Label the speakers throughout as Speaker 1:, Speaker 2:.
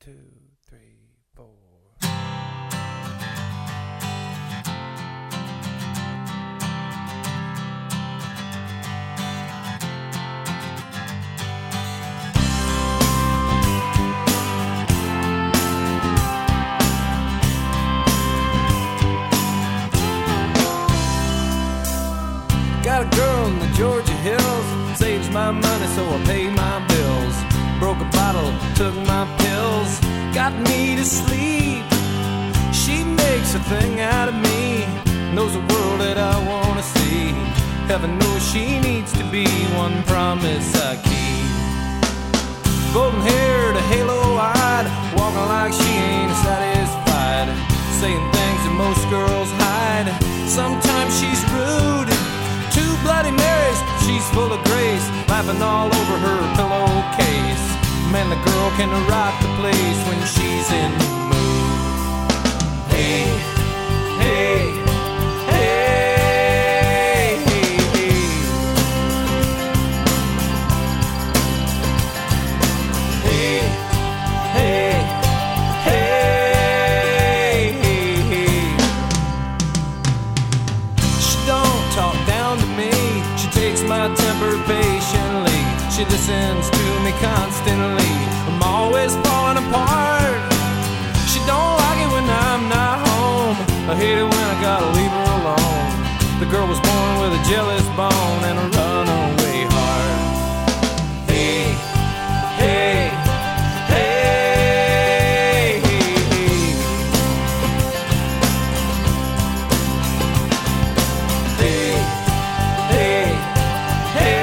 Speaker 1: 2, 3, 4. Got a girl in the Georgia hills, saves my money so I pay my bills. Broke a bottle, took my pills, got me to sleep. She makes a thing out of me, knows the world that I wanna see. Heaven knows she needs to be one promise I keep. Golden hair to halo-eyed, walking like she ain't satisfied, saying things that most girls hide. Sometimes she's rude, two Bloody Marys, she's full of grace, laughing all over her pillowcase. Man, the girl can rock the place when she's in the mood. Hey, hey, hey, hey, hey. Hey, hey, hey, hey, hey. She don't talk down to me, she takes my temper patiently. She listens to me constantly, I'm always falling apart. She don't like it when I'm not home, I hate it when I gotta leave her alone. The girl was born with a jealous bone and a runaway heart. Hey, hey, hey, hey, hey. Hey, hey,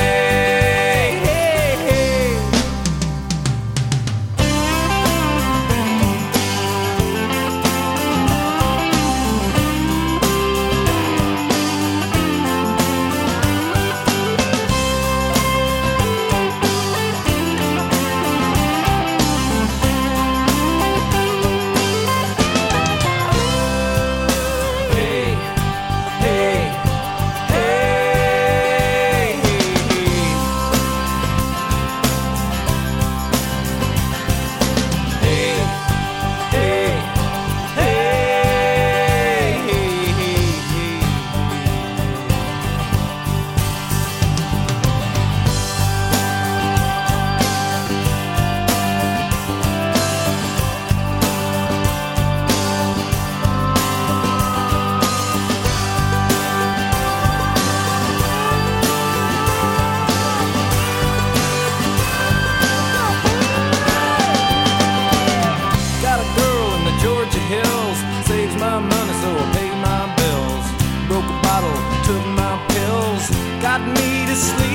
Speaker 1: saves my money so I pay my bills. Broke a bottle, took my pills, got me to sleep.